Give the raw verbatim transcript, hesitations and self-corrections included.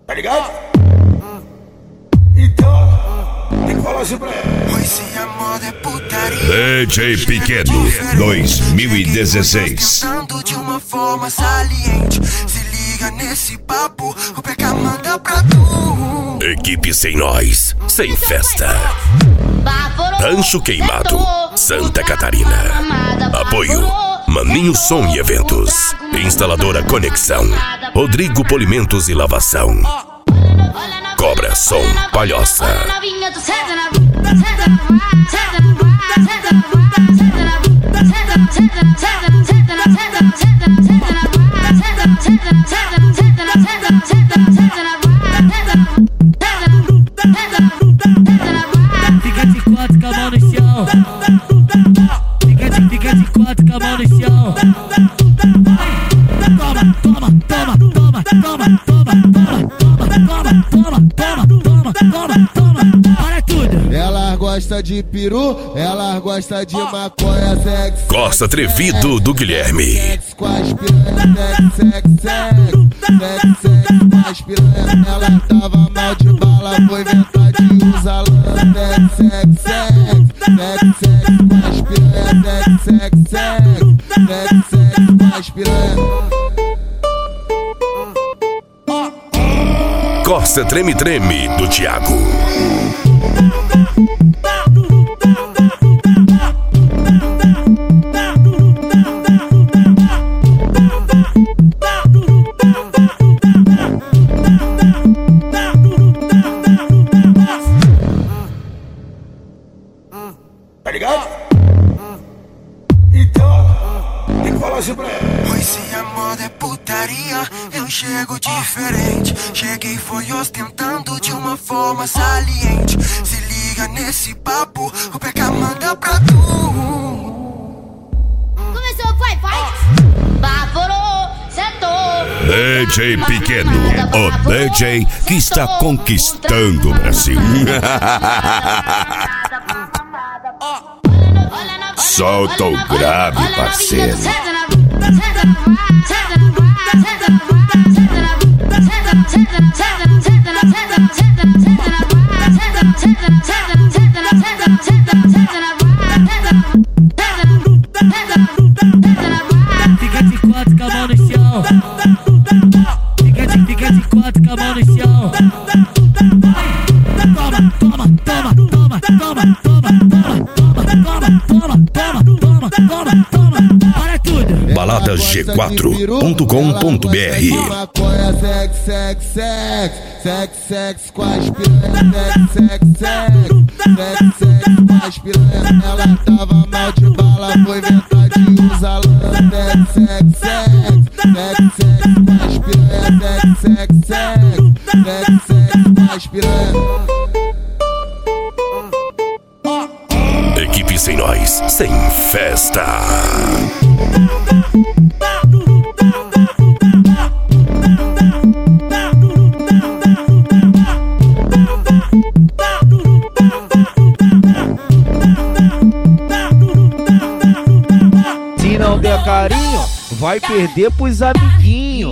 Tá ligado? Então, tem que falar assim pra ela. D J Pequeno dois mil e dezesseis. De uma forma saliente, se liga nesse papo, o P K manda pra tu. Equipe sem nós, sem festa. Rancho Queimado, Santa Catarina. Apoio Maninho Som e Eventos. Instaladora Conexão. Rodrigo Polimentos e Lavação. Cobra Som Palhoça. Fica de quatro com a mão no chão. Fica de, fica de quatro com a mão no chão. Toma, toma, toma, toma, toma, toma, toma, toma, toma, toma, toma, toma, toma, para tudo. Ela gosta de peru, ela gosta de maconha, sexo. Costa Atrevido do Guilherme. Sexo com as piranhas, sexo, sexo, sexo, sexo, sexo com as piranhas. Ela tava mal de bala, foi inventar de usar lã. Sexo, sexo, sexo, sexo, sexo com as piranhas. Sexo, sexo, sexo, sexo, sexo com as piranhas. Costa Treme Treme do Thiago. Tá ligado? Então, tem que falar assim pra ela. Pois se a moda é putaria, eu chego diferente. Cheguei foi ostentando de uma forma saliente. Se liga nesse papo, o P K manda pra tu. Começou, vai, vai. Baforou, sentou. D J Pequeno, o D J que está conquistando o Brasil. Solta o grave, parceiro. Fica de quatro com a mão no chão. Fica de, fica de quatro com a mão no chão. Toma, toma, toma, toma, toma, toma, toma, toma, toma, toma, toma, toma, toma, para tudo. balada g quatro ponto com ponto b r. Maconha, sexo, sexo, sexo, sexo, sexo com as piranhas. Sexo, sexo, sexo, sexo com as piranhas. Ela tava mal de bala, foi inventar de usar lã. Sexo, sexo, sexo, sexo, sexo com as piranhas. Sexo, sexo, sexo, sexo, sexo com as piranhas. Equipe sem nós, sem festa. Se não der carinho, vai perder pros amiguinhos.